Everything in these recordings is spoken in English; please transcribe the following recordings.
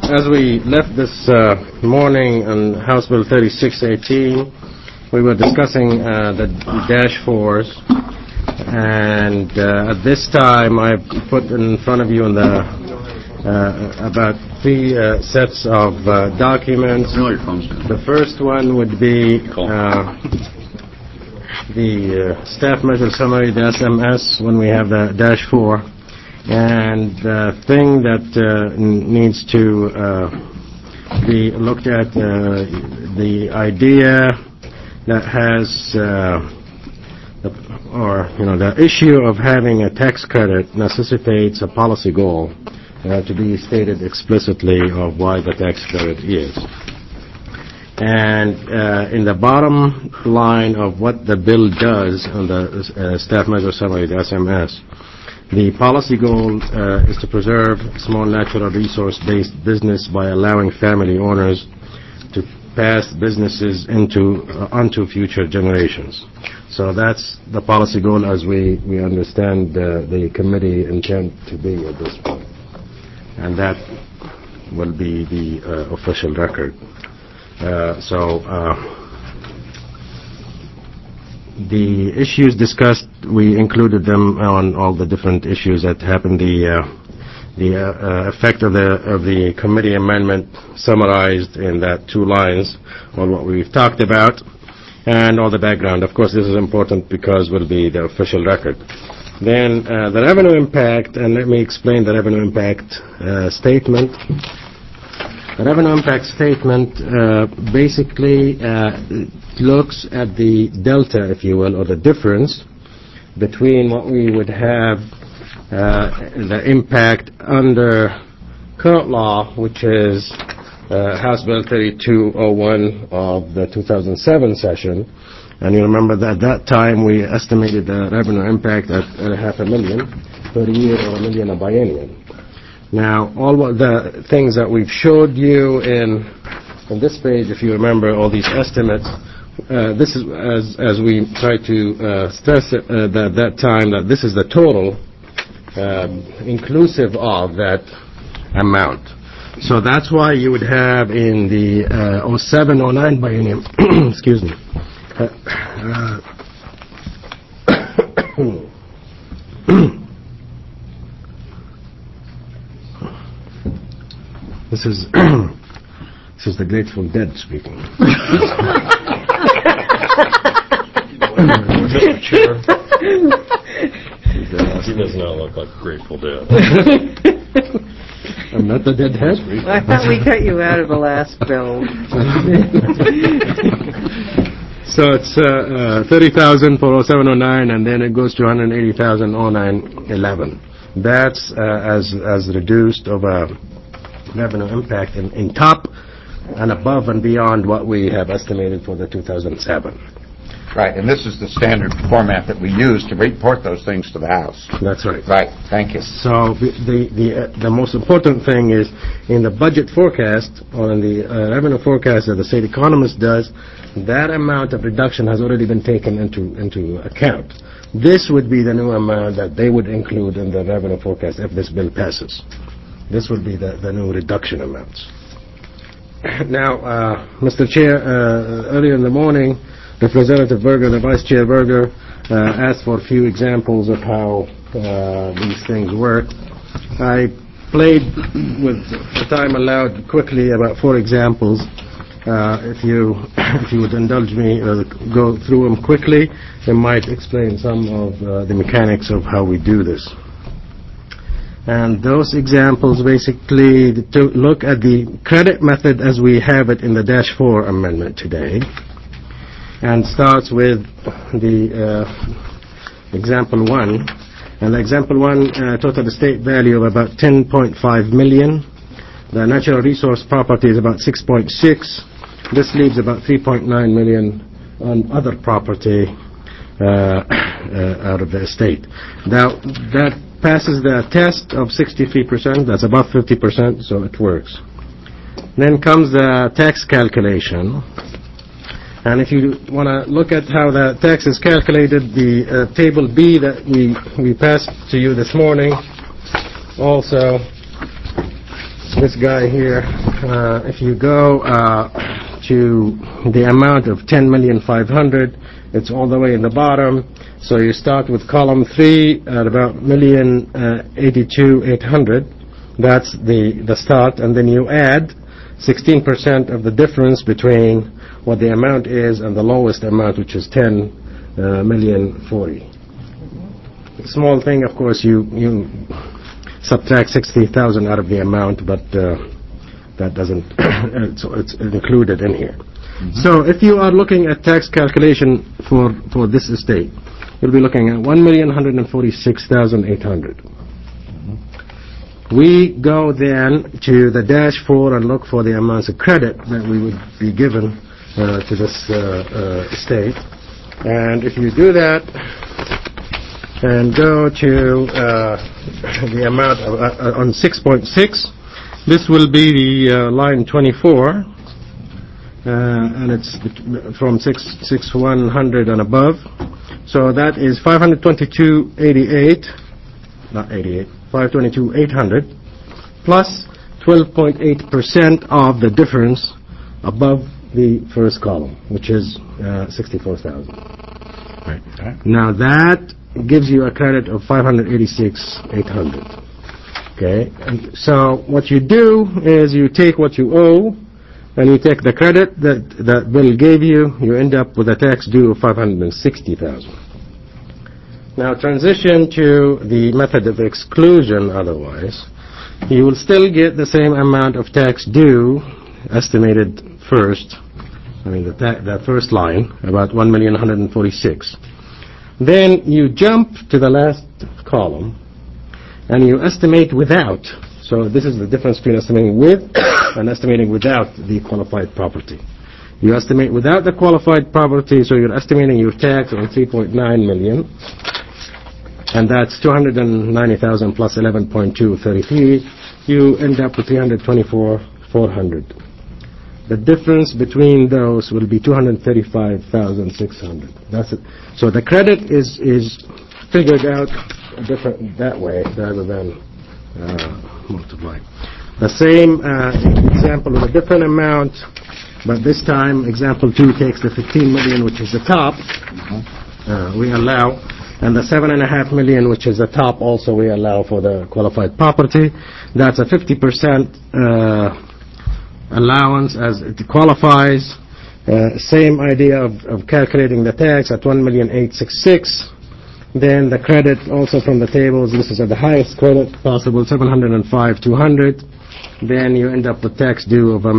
as we left this morning on House Bill 3618, we were discussing the Dash 4s, and at this time I put in front of you in the about three sets of documents. The first one would be the staff measure summary, the SMS, when we have the Dash 4. And the thing that needs to be looked at, the idea that has, the issue of having a tax credit necessitates a policy goal to be stated explicitly of why the tax credit is. And in the bottom line of what the bill does on the staff measure summary, the SMS, the policy goal is to preserve small natural resource-based business by allowing family owners to pass businesses onto future generations. So that's the policy goal as we understand the committee intent to be at this point. And that will be the official record. The issues discussed, we included them on all the different issues that happened. The effect of the committee amendment summarized in that 2 lines on what we've talked about, and all the background. Of course, this is important because it will be the official record. Then the revenue impact, and let me explain the revenue impact statement. The revenue impact statement basically looks at the delta, if you will, or the difference between what we would have the impact under current law, which is House Bill 3201 of the 2007 session. And you remember that at that time we estimated the revenue impact at $500,000 per year or $1 million a biennium. Now, all the things that we've showed you on this page, if you remember all these estimates, this is as we try to stress at that time that this is the total inclusive of that amount. So that's why you would have in the 07-09 biennium, excuse me, This is the Grateful Dead speaking. Mr. Chair, he does not look like Grateful Dead. I'm not the deadhead. I thought we cut you out of the last bill. So it's 30,000 for 07-09, and then it goes to 180,000 09-11. That's as reduced of a revenue impact in top and above and beyond what we have estimated for the 2007. Right, and this is the standard format that we use to report those things to the House. That's right. Right, thank you. So the most important thing is in the budget forecast, or in the revenue forecast that the state economist does, that amount of reduction has already been taken into account. This would be the new amount that they would include in the revenue forecast if this bill passes. This would be the new reduction amounts. Now, Mr. Chair, earlier in the morning, Representative Berger, the Vice Chair Berger, asked for a few examples of how these things work. I played with the time allowed quickly about 4 examples. If you would indulge me, go through them quickly, it might explain some of the mechanics of how we do this. And those examples basically to look at the credit method as we have it in the Dash 4 amendment today, and starts with the example 1. And example 1, total estate value of about $10.5 million. The natural resource property is about 6.6. This leaves about $3.9 million on other property out of the estate. Now, that passes the test of 63%. That's above 50%, so it works. Then comes the tax calculation. And if you want to look at how the tax is calculated, the table B that we passed to you this morning also this guy here, if you go to the amount of 10,500,000, it's all the way in the bottom. So you start with column 3 at about 1,082,800. That's the start, and then you add 16% of the difference between what the amount is and the lowest amount, which is 10,040,000. Small thing, of course, you subtract 60,000 out of the amount, but that doesn't, it's included in here. So if you are looking at tax calculation for this estate, you'll be looking at 1,146,800. We go then to the -4 and look for the amounts of credit that we would be given to this estate. And if you do that and go to the amount on 6.6, this will be the line 24, and it's from 6,100 and above. So that is 522.88, not 88, 522,800 plus 12.8% of the difference above the first column, which is 64,000. Right. Now that gives you a credit of 586,800. Okay, and so what you do is you take what you owe, and you take the credit that bill gave you. You end up with a tax due of 560,000. Now transition to the method of exclusion. Otherwise, you will still get the same amount of tax due estimated first. I mean that first line, about 1,146,000. Then you jump to the last column and you estimate without. So this is the difference between estimating with and estimating without the qualified property. You estimate without the qualified property, so you're estimating your tax on 3.9 million, and that's 290,000 plus 11.233. You end up with 324,400. The difference between those will be 235,600. That's it. So the credit is figured out different that way rather than multiply. The same example with a different amount, but this time example 2 takes the 15 million, which is the top, we allow, and the 7.5 million, which is the top, also we allow for the qualified property. That's a 50% allowance as it qualifies. Same idea of calculating the tax at 1,866,000. Then the credit also from the tables, this is at the highest credit possible, 705,200. Then you end up with tax due of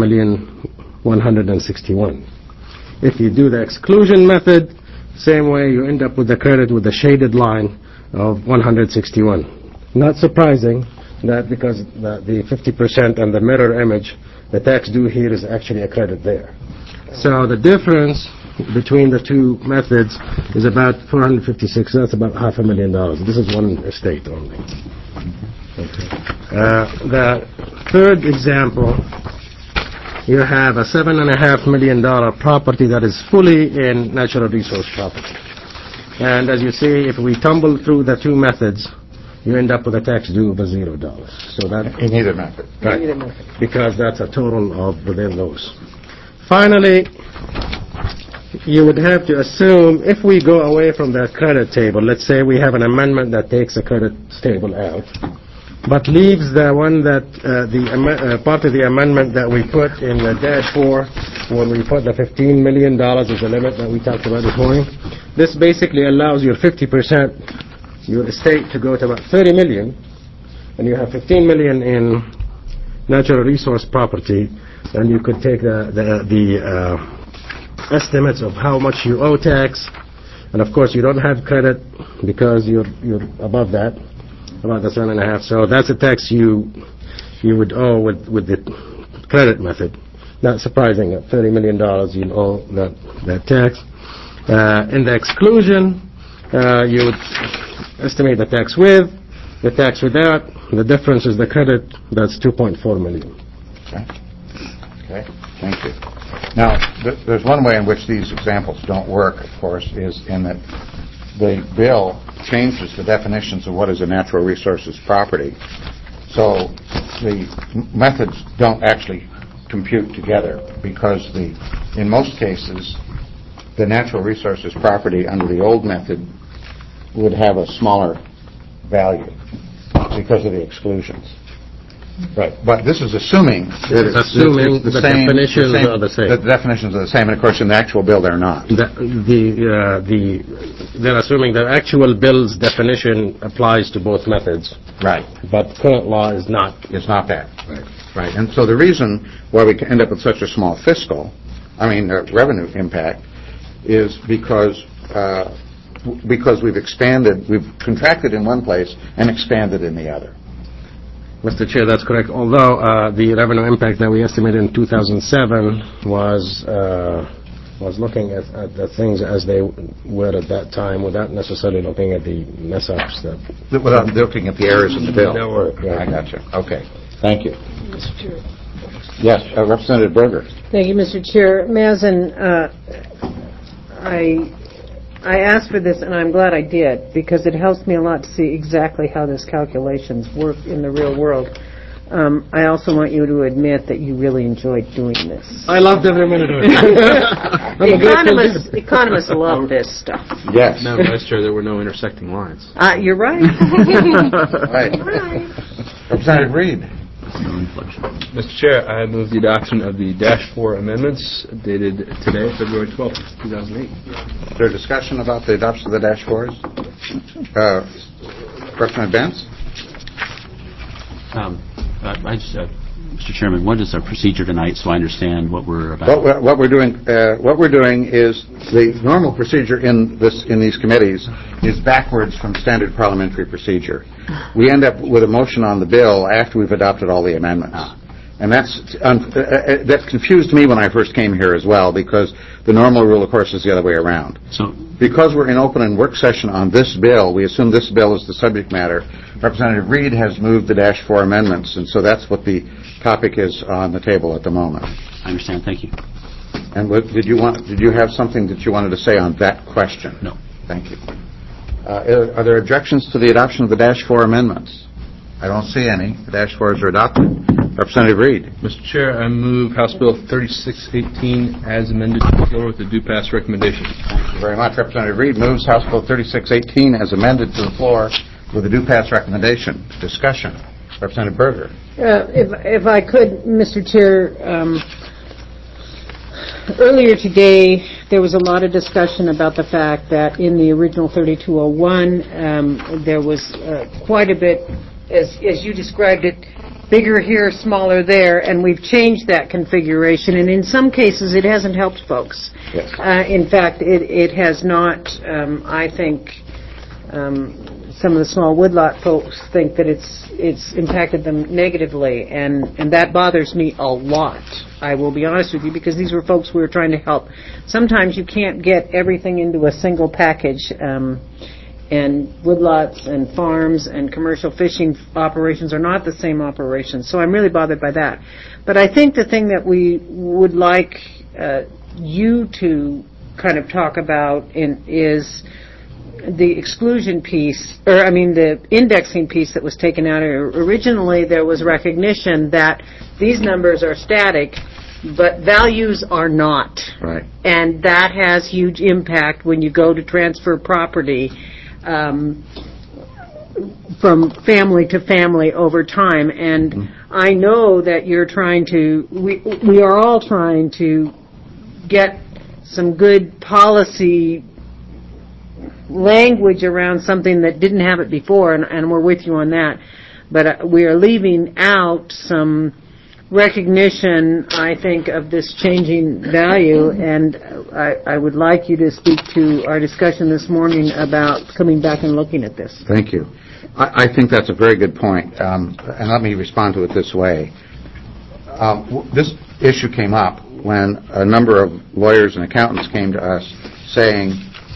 1,161,000. If you do the exclusion method, same way you end up with the credit with the shaded line of 161. Not surprising that because the 50% and the mirror image, the tax due here is actually a credit there. So the difference between the two methods is about 456. That's about $500,000. This is one estate only. Okay. The third example, you have a $7.5 million property that is fully in natural resource property. And as you see, if we tumble through the two methods, you end up with a tax due of $0. So that In either method. right, because that's a total of within those. Finally, you would have to assume if we go away from that credit table, let's say we have an amendment that takes a credit table out, but leaves the one that part of the amendment that we put in the -4 when we put the $15 million as the limit that we talked about this morning. This basically allows your 50%, your estate, to go to about 30 million, and you have 15 million in natural resource property, and you could take the estimates of how much you owe tax, and of course you don't have credit because you're above that, about the 7.5. So that's a tax you would owe with the credit method. Not surprising, at $30 million you'll owe that tax. In the exclusion, you would estimate the tax with, the tax without. The difference is the credit. That's 2.4 million. Okay, thank you. Now, there's one way in which these examples don't work, of course, is in that the bill changes the definitions of what is a natural resources property. So the methods don't actually compute together because in most cases, the natural resources property under the old method would have a smaller value because of the exclusions. Right. But this is assuming that it's Assuming the the same, definitions are the same. The definitions are the same, and of course in the actual bill they're not. They're assuming that actual bill's definition applies to both methods, Right. but current law is not. It's not that. Right. And so the reason why we end up with such a small revenue impact is because we've contracted in one place and expanded in the other. Mr. Chair, that's correct. Although the revenue impact that we estimated in 2007 was looking at the things as they were at that time without necessarily looking at the mess-ups that... Without looking at the errors in the bill. That were, yeah. I gotcha. Okay. Thank you. Mr. Chair. Yes, Representative Berger. Thank you, Mr. Chair. Mazen, I asked for this, and I'm glad I did, because it helps me a lot to see exactly how these calculations work in the real world. I also want you to admit that you really enjoyed doing this. I loved every minute of it. Economists love this stuff. Yes. Madam Vice Chair, there were no intersecting lines. You're right. Right. Representative Reed. Mr. Chair, I move the adoption of the -4 amendments dated today, February 12th, 2008. Is there discussion about the adoption of the -4s? Representative Benz? Mr. Chairman, what is our procedure tonight, so I understand what we're about? What we're doing is the normal procedure in these committees is backwards from standard parliamentary procedure. We end up with a motion on the bill after we've adopted all the amendments. And that confused me when I first came here as well, because the normal rule, of course, is the other way around. So, because we're in open and work session on this bill, we assume this bill is the subject matter. Representative Reed has moved the -4 amendments, and so that's what the topic is on the table at the moment. I understand. Thank you. And did you have something that you wanted to say on that question? No. Thank you. Are there objections to the adoption of the -4 amendments? I don't see any. The -4s are adopted. Representative Reed. Mr. Chair, I move House Bill 3618 as amended to the floor with a due pass recommendation. Thank you very much. Representative Reed moves House Bill 3618 as amended to the floor with a due pass recommendation. Discussion. Representative Berger. If I could, Mr. Chair, earlier today there was a lot of discussion about the fact that in the original 3201 there was quite a bit, as you described it, bigger here, smaller there, and we've changed that configuration, and in some cases it hasn't helped folks. Yes. In fact, it has not, I think, some of the small woodlot folks think that it's impacted them negatively, and that bothers me a lot. I will be honest with you, because these were folks we were trying to help. Sometimes you can't get everything into a single package, and woodlots and farms and commercial fishing operations are not the same operations. So I'm really bothered by that. But I think the thing that we would like you to kind of talk about is the exclusion piece, the indexing piece that was taken out. Originally there was recognition that these numbers are static, but values are not. Right. And that has huge impact when you go to transfer property from family to family over time. And I know that you're trying to, we are all trying to get some good policy language around something that didn't have it before, and we're with you on that. But we are leaving out some recognition, I think, of this changing value, and I would like you to speak to our discussion this morning about coming back and looking at this. Thank you. I think that's a very good point, and let me respond to it this way. This issue came up when a number of lawyers and accountants came to us saying,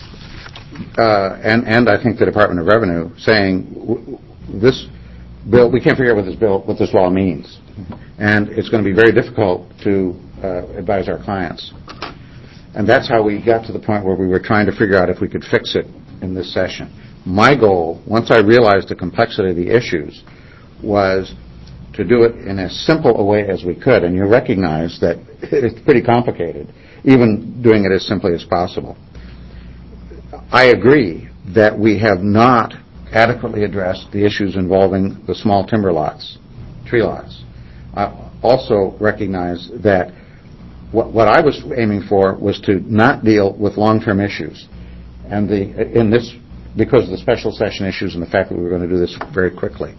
and I think the Department of Revenue, saying, this bill, we can't figure out what this law means. And it's going to be very difficult to advise our clients. And that's how we got to the point where we were trying to figure out if we could fix it in this session. My goal, once I realized the complexity of the issues, was to do it in as simple a way as we could, and you recognize that it's pretty complicated, even doing it as simply as possible. I agree that we have not adequately addressed the issues involving the small timber lots, tree lots. I also recognize that what I was aiming for was to not deal with long-term issues, and because of the special session issues and the fact that we were going to do this very quickly.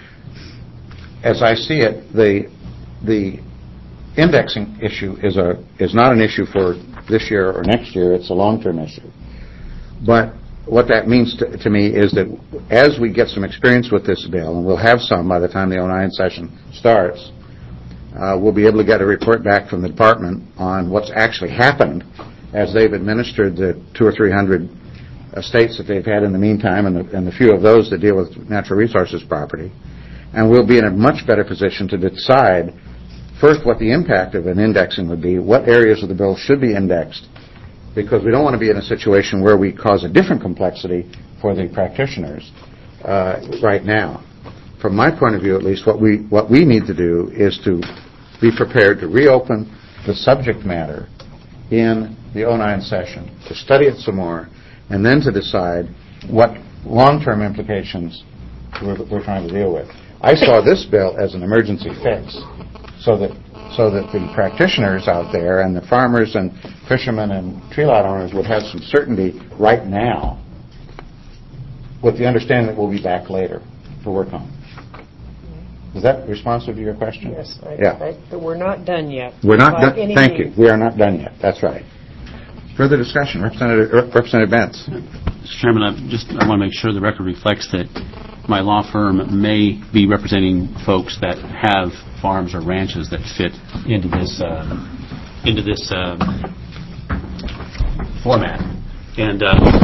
As I see it, the indexing issue is not an issue for this year or next year. It's a long-term issue. But what that means to me is that as we get some experience with this bill, and we'll have some by the time the 09 session starts, we'll be able to get a report back from the department on what's actually happened as they've administered the 200 or 300 estates that they've had in the meantime, and the few of those that deal with natural resources property. And we'll be in a much better position to decide, first, what the impact of an indexing would be, what areas of the bill should be indexed, because we don't want to be in a situation where we cause a different complexity for the practitioners right now. From my point of view, at least, what we need to do is to be prepared to reopen the subject matter in the 09 session, to study it some more, and then to decide what long-term implications we're trying to deal with. I saw this bill as an emergency fix, so that the practitioners out there and the farmers and fishermen and tree lot owners would have some certainty right now, with the understanding that we'll be back later to work on. Is that responsive to your question? Yes, but we're not done yet. We're not done. Thank you. We are not done yet. That's right. Further discussion, Representative Bentz. Mr. Chairman, I want to make sure the record reflects that my law firm may be representing folks that have farms or ranches that fit into this format. And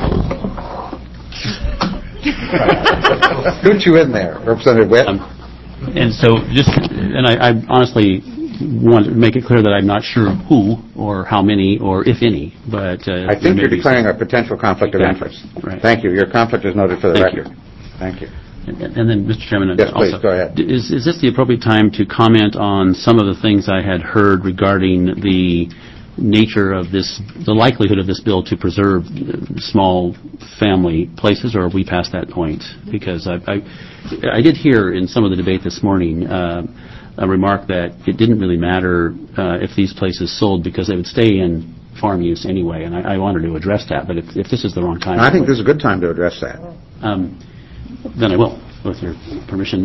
scoot you in there, Representative Witt. And so I honestly want to make it clear that I'm not sure who or how many or if any, but I think you're declaring a potential conflict of interest. Right. Thank you. Your conflict is noted for the record. Thank you. And then, Mr. Chairman, yes, please, go ahead. Is this the appropriate time to comment on some of the things I had heard regarding the nature of the likelihood of this bill to preserve small family places, or are we past that point? Because I did hear in some of the debate this morning a remark that it didn't really matter if these places sold because they would stay in farm use anyway, and I wanted to address that. But if this is the wrong time, I think this is a good time to address that. Then I will, with your permission.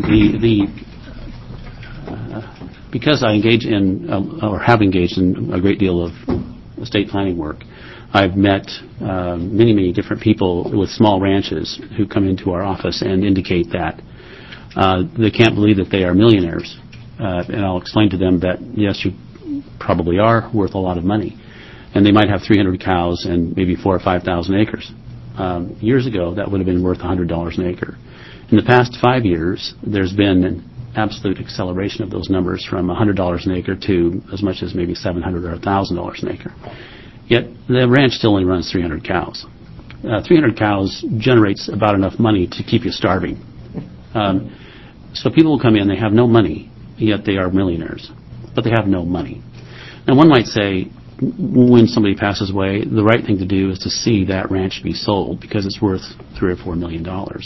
Because I engage in, or have engaged in a great deal of estate planning work, I've met many different people with small ranches who come into our office and indicate that they can't believe that they are millionaires. And I'll explain to them that, yes, you probably are worth a lot of money. And they might have 300 cows and maybe 4,000 or 5,000 acres. Years ago, that would have been worth $100 an acre. In the past 5 years, there's been an absolute acceleration of those numbers from $100 an acre to as much as maybe $700 or $1,000 an acre. Yet the ranch still only runs 300 cows. 300 cows generates about enough money to keep you starving. So people will come in, they have no money, yet they are millionaires, but they have no money. Now one might say, when somebody passes away, the right thing to do is to see that ranch be sold because it's worth $3 or $4 million.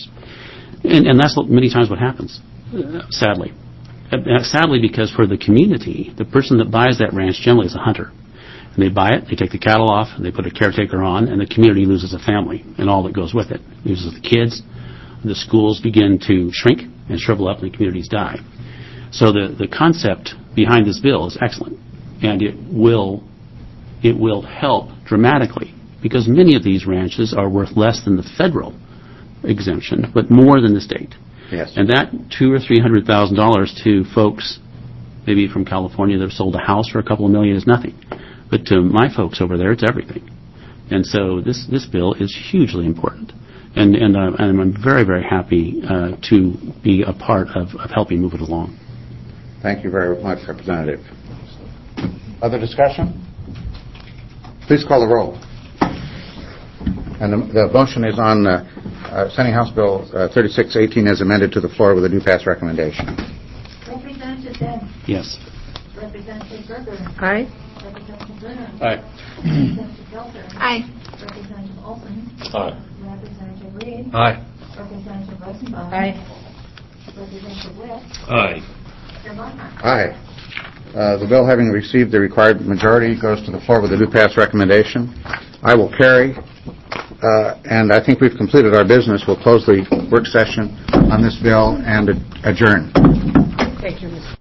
And that's many times what happens, sadly. Sadly, because for the community, the person that buys that ranch generally is a hunter. And they buy it, they take the cattle off, and they put a caretaker on, and the community loses a family and all that goes with it. It loses the kids, the schools begin to shrink and shrivel up, and the communities die. So the concept behind this bill is excellent, and it will help dramatically because many of these ranches are worth less than the federal exemption, but more than the state. Yes. And that $200,000 or $300,000 to folks maybe from California that have sold a house for a couple of million is nothing. But to my folks over there, it's everything. And so this bill is hugely important. And I'm very, very happy to be a part of helping move it along. Thank you very much, Representative. Other discussion? Please call the roll. And the motion is on sending House Bill 3618 as amended to the floor with a new pass recommendation. Representative Dent. Yes. Representative Berger. Aye. Representative Brennan. Aye. Representative Delter. Aye. Representative Olson. Aye. Representative Reed. Aye. Representative Rosenbaum. Aye. Representative Witt. Aye. Chair Barnhart. Aye. The bill, having received the required majority, goes to the floor with a do-pass recommendation. I will carry, and I think we've completed our business. We'll close the work session on this bill and adjourn. Thank you, Mr.